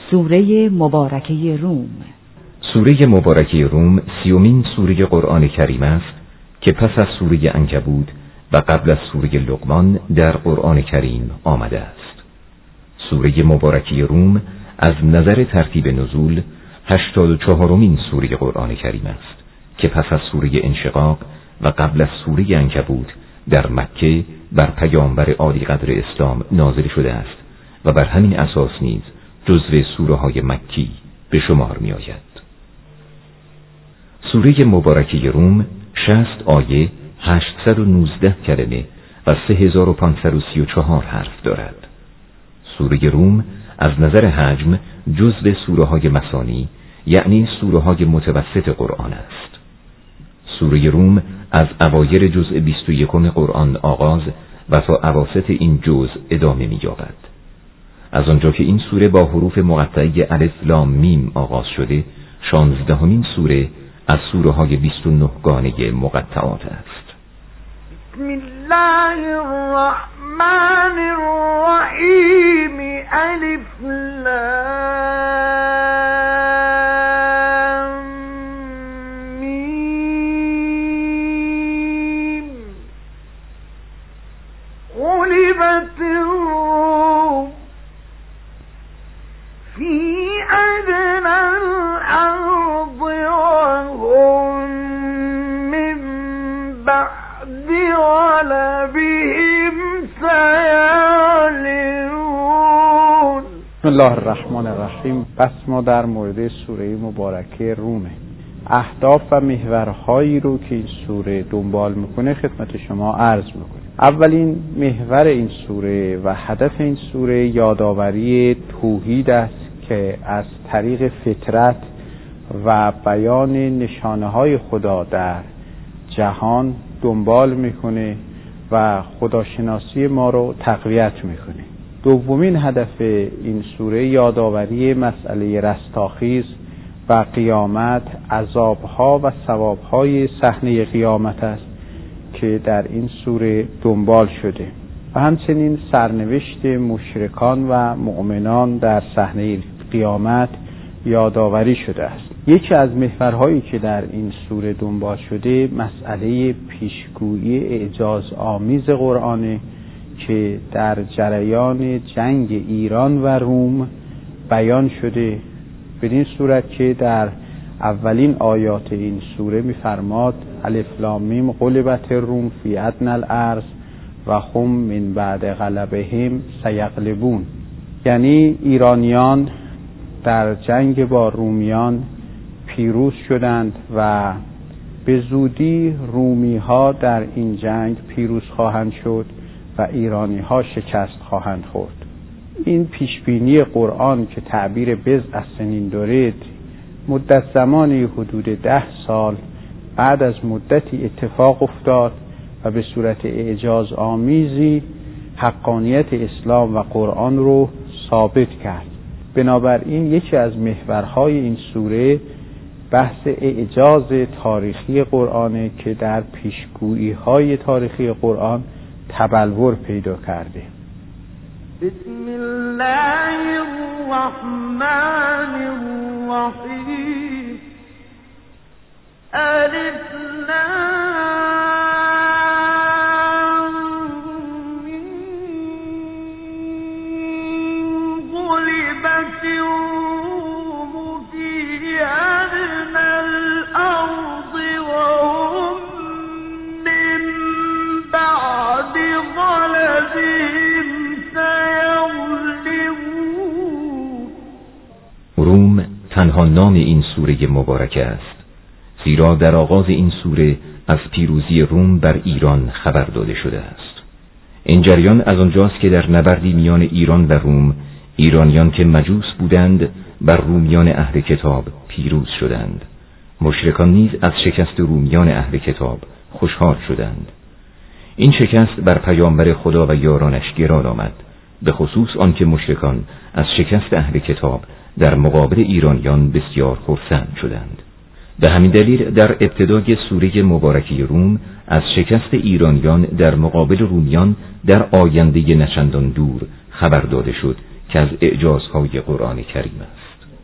سوره مبارکه روم. سوره مبارکه روم 30مین سوره قرآن کریم است که پس از سوره عنکبوت و قبل از سوره لقمان در قرآن کریم آمده است. سوره مبارکه روم از نظر ترتیب نزول 84مین سوره قرآن کریم است که پس از سوره انشقاق و قبل از سوره عنکبوت در مکه بر پیامبر عالی قدر اسلام نازل شده است و بر همین اساس نیز جزو سوره های مکی به شمار می آید. سوره مبارکه روم 60 آیه 819 کلمه و 3534 حرف دارد. سوره روم از نظر حجم جزو سوره های مثانی، یعنی سوره های متوسط قرآن است. سوره روم از اوایل جزء 21 قرآن آغاز و تا اواسط این جزء ادامه می یابد. از آنجا که این سوره با حروف مقطعه الف لام میم آغاز شده، 16مین سوره از سوره های 29 گانه مقطعات است. بسم الله الرحمن الرحیم. الف لام میم. غلبت الروم فی ادنی الارض وهم من بعد غلبهم سیغلبون. بسم الله الرحمن الرحیم. پس ما در مورد سوره مبارکه رومه، اهداف و محورهایی رو که این سوره دنبال میکنه خدمت شما عرض میکنه. اولین محور این سوره و هدف این سوره یادآوری توحید است که از طریق فطرت و بیان نشانه‌های خدا در جهان دنبال میکنه و خداشناسی ما رو تقویت میکنه. دومین هدف این سوره یادآوری مسئله رستاخیز و قیامت، عذابها و ثوابهای صحنه قیامت است که در این سوره دنبال شده و همچنین سرنوشت مشرکان و مؤمنان در صحنه قیامت یادآوری شده است. یکی از محورهایی که در این سوره دنبال شده مسئله پیشگویی اعجازآمیز قرآن که در جریان جنگ ایران و روم بیان شده، بدین صورت که در اولین آیات این سوره می‌فرماد الف لام میم غلبت الروم فی ادنی الارض و هم من بعد غلبهم سیغلبون، یعنی ایرانیان در جنگ با رومیان پیروز شدند و به زودی رومی ها در این جنگ پیروز خواهند شد و ایرانی ها شکست خواهند خورد. این پیشبینی قرآن که تعبیر بضع السنین دارد، مدت زمانی حدود 10 سال بعد از مدتی اتفاق افتاد و به صورت اعجاز آمیزی حقانیت اسلام و قرآن رو ثابت کرد. بنابراین یکی از محورهای این سوره بحث اعجاز تاریخی قرآن که در پیشگویی های تاریخی قرآن تبلور پیدا کرده. بسم الله الرحمن الرحیم. الف لام میم. غلبت الروم فی ادنی الارض وهم من بعد غلبهم سیغلبون. روم تنها نام این سوره مبارکه است، زیرا در آغاز این سوره از پیروزی روم بر ایران خبر داده شده است. این جریان از آنجاست که در نبردی میان ایران و روم، ایرانیان که مجوس بودند بر رومیان اهل کتاب پیروز شدند. مشرکان نیز از شکست رومیان اهل کتاب خوشحال شدند. این شکست بر پیامبر خدا و یارانش گران آمد، به خصوص آنکه مشرکان از شکست اهل کتاب در مقابل ایرانیان بسیار خرسند شدند. به همین دلیل در ابتدای سوره مبارکه روم از شکست ایرانیان در مقابل رومیان در آینده نچندان دور خبر داده شد که از اعجازهای قرآن کریم است.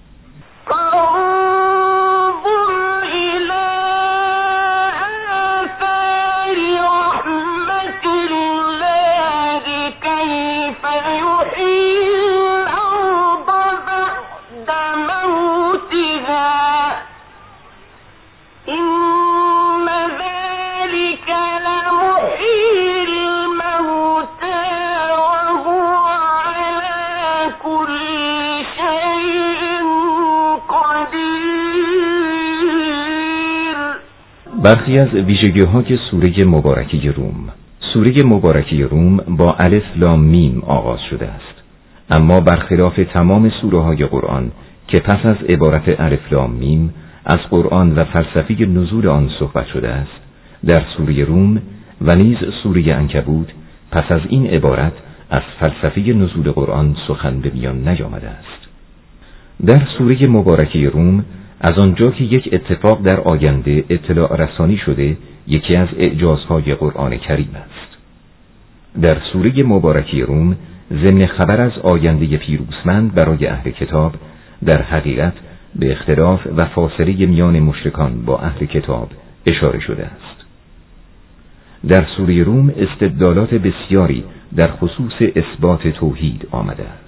برخی از ویژگی‌های سوره مبارکه روم. سوره مبارکه روم با الف لام میم آغاز شده است، اما برخلاف تمام سوره‌های قرآن که پس از عبارت الف لام میم از قرآن و فلسفه نزول آن صحبت شده است، در سوره روم و نیز سوره عنکبوت پس از این عبارت از فلسفه نزول قرآن سخن به میان نیامده است. در سوره مبارکه روم از آنجا که یک اتفاق در آینده اطلاع رسانی شده، یکی از اعجازهای قرآن کریم است. در سوره مبارکه روم ضمن خبر از آینده پیروزمند برای اهل کتاب، در حقیقت به اختلاف و فاصله میان مشرکان با اهل کتاب اشاره شده است. در سوره روم استدلالات بسیاری در خصوص اثبات توحید آمده است.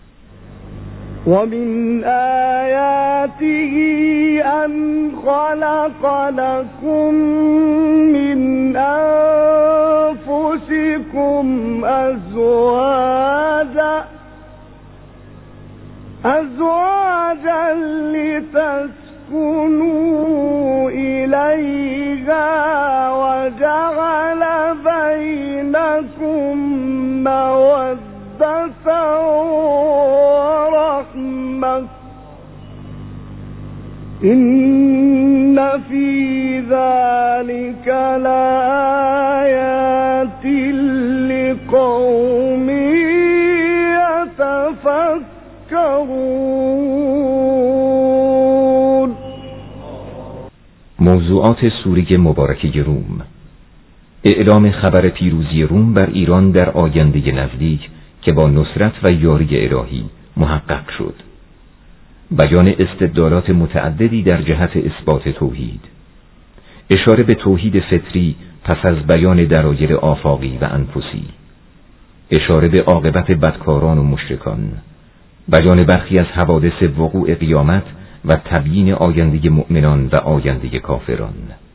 وَمِنْ آيَاتِهِ أَنْ خَلَقَ لَكُم مِّنْ أَنفُسِكُمْ أَزْوَاجًا لِتَسْكُنُوا إِلَيْهَا وَجَعَلَ بَيْنَكُم مَّوَدَّةً ورحمة إن في ذلك لآيات لقوم يتفكرون. موضوعات سوره مبارکه روم: اعلام خبر پیروزی روم بر ایران در آینده نزدیک که با نصرت و یاری الهی محقق شد. بیان استدلالات متعددی در جهت اثبات توحید. اشاره به توحید فطری پس از بیان دلایل آفاقی و انفسی. اشاره به عاقبت بدکاران و مشرکان. بیان برخی از حوادث وقوع قیامت و تبیین آینده مؤمنان و آینده کافران.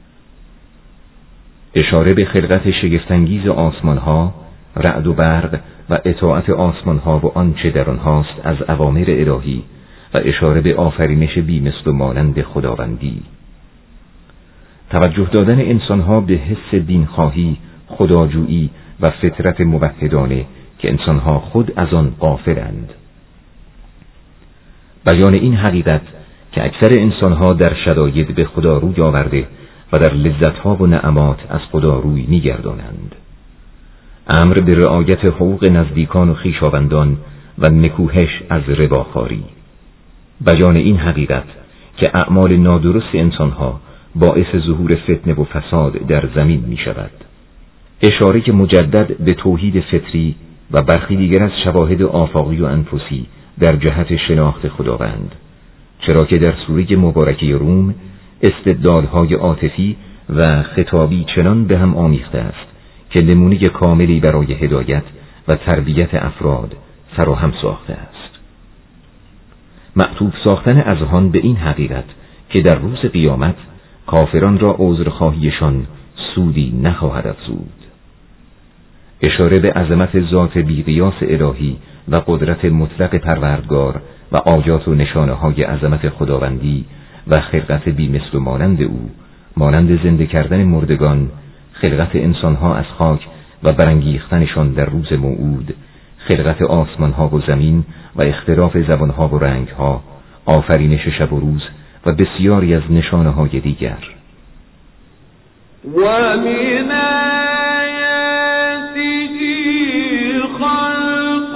اشاره به خلقت شگفت‌انگیز آسمان‌ها، رعد و برق و اطاعت آسمان‌ها و آنچه در آنهاست از اوامر الهی و اشاره به آفرینش بی‌مثل و مانند خداوندی. توجه دادن انسان‌ها به حس دینخواهی، خداجویی و فطرت موحدانه که انسان‌ها خود از آن غافلند. بیان این حقیقت که اکثر انسان‌ها در شدائد به خدا روی آورده و در لذت‌ها و نعمات از خدا روی می‌گردانند. امر به رعایت حقوق نزدیکان و خویشاوندان و نکوهش از رباخواری. بیان این حقیقت که اعمال نادرست انسانها باعث ظهور فتنه و فساد در زمین می شود. اشاره مجدد به توحید فطری و برخی دیگر از شواهد آفاقی و انفسی در جهت شناخت خداوند، چرا که در سوره مبارکه روم استدلال‌های عاطفی و خطابی چنان به هم آمیخته است که نمونه کاملی برای هدایت و تربیت افراد فراهم ساخته است. معطوف ساختن اذهان به این حقیقت که در روز قیامت کافران را عذرخواهیشان سودی نخواهد افزود. اشاره به عظمت ذات بی‌قیاس الهی و قدرت مطلق پروردگار و آیات و نشانه‌های عظمت خداوندی و خلقت بی‌مثل و مانند او، مانند زنده کردن مردگان، خلقت انسانها از خاک و برانگیختنشان در روز موعود، خلقت آسمانها و زمین و اختلاف زبانها و رنگها، آفرینش شب و روز و بسیاری از نشانه‌های دیگر. و من آیاته خلق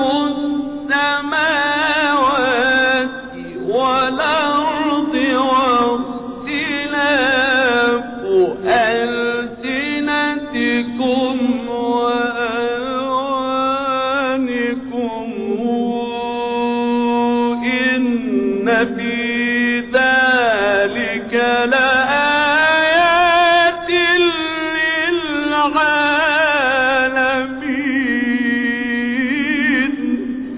السماوات والارض واختلاف ألسنتكم وألوانكم فی ذلک لآیات للعالمین.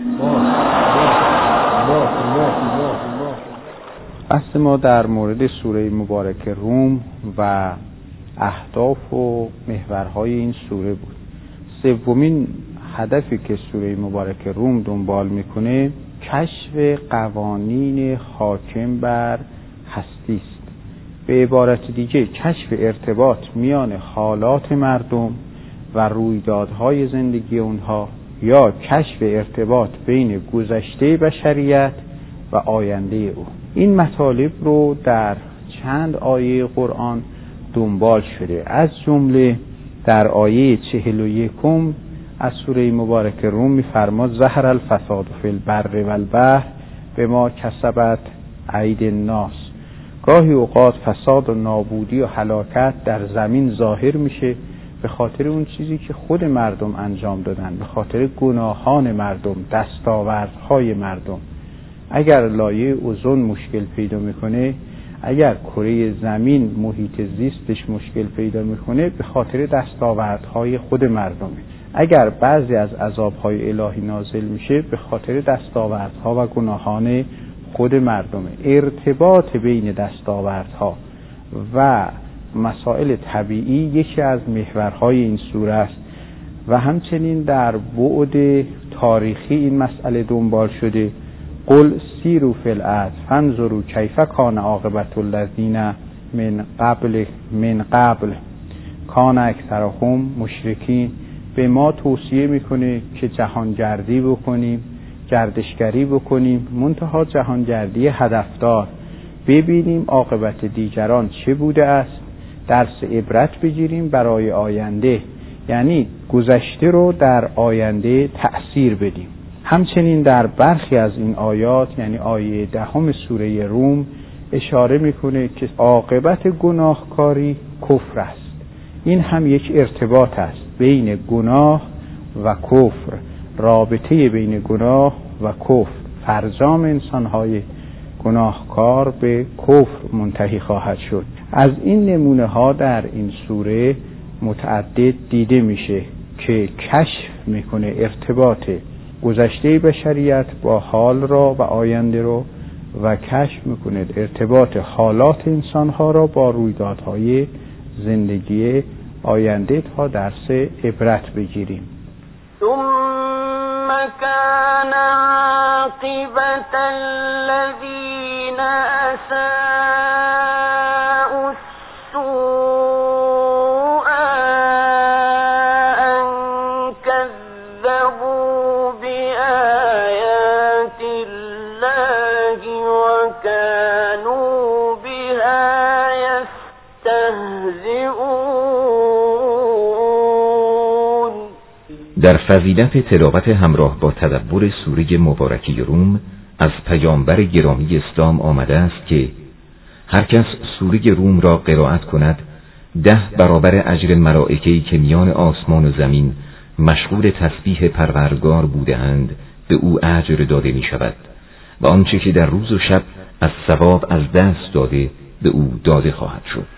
بحث ما در مورد سوره مبارکه روم و اهداف و محورهای این سوره بود. سومین هدفی که سوره مبارکه روم دنبال میکنه کشف قوانین حاکم بر هستی است. به عبارت دیگه کشف ارتباط میان حالات مردم و رویدادهای زندگی اونها، یا کشف ارتباط بین گذشته بشریت و آینده او. این مطالب رو در چند آیه قرآن دنبال شده. از جمله در آیه 41 از سوره مبارکه روم می‌فرماد ظهر الفساد فی البر و البحر بما کسبت ایدی الناس. گاهی اوقات فساد و نابودی و هلاکت در زمین ظاهر میشه به خاطر اون چیزی که خود مردم انجام دادن، به خاطر گناهان مردم، دستاوردهای مردم. اگر لایه اوزون مشکل پیدا میکنه، اگر کره زمین محیط زیستش مشکل پیدا میکنه، به خاطر دستاوردهای خود مردمه. اگر بعضی از عذابهای الهی نازل میشه، به خاطر دستاوردها و گناهان خود مردمه. ارتباط بین دستاوردها و مسائل طبیعی یکی از محورهای این سوره است و همچنین در بعد تاریخی این مسئله دنبال شده. قل سیروا فی الارض فانظروا کیف کان عاقبة الذین من قبل کان اکثرهم مشرکین. به ما توصیه میکنه که جهانگردی بکنیم، گردشگری بکنیم، منتها جهانگردی هدفدار، ببینیم عاقبت دیگران چه بوده است، درس عبرت بگیریم برای آینده، یعنی گذشته رو در آینده تأثیر بدیم. همچنین در برخی از این آیات، یعنی آیه 10 سوره روم، اشاره میکنه که عاقبت گناهکاری کفر است. این هم یک ارتباط است بین گناه و کفر، رابطه بین گناه و کفر. فرجام انسانهای گناهکار به کفر منتهی خواهد شد. از این نمونه ها در این سوره متعدد دیده میشه که کشف میکنه ارتباط گذشته بشریت با حال را و آینده را و کشف میکنه ارتباط حالات انسانها را با رویدادهای زندگی آینده تا درس عبرت بگیریم. ثم كان عاقبة الذين أساءوا السوء أن كذبوا بآيات الله وكانوا بها يستهزئون. در فضیلت تلاوت همراه با تدبر سوره مبارکه روم از پیامبر گرامی اسلام آمده است که هر کس سوره روم را قرائت کند 10 برابر اجر ملائکه‌ای که میان آسمان و زمین مشغول تسبیح پروردگار بودند به او اجر داده می شود و آنچه که در روز و شب از ثواب از دست داده به او داده خواهد شد.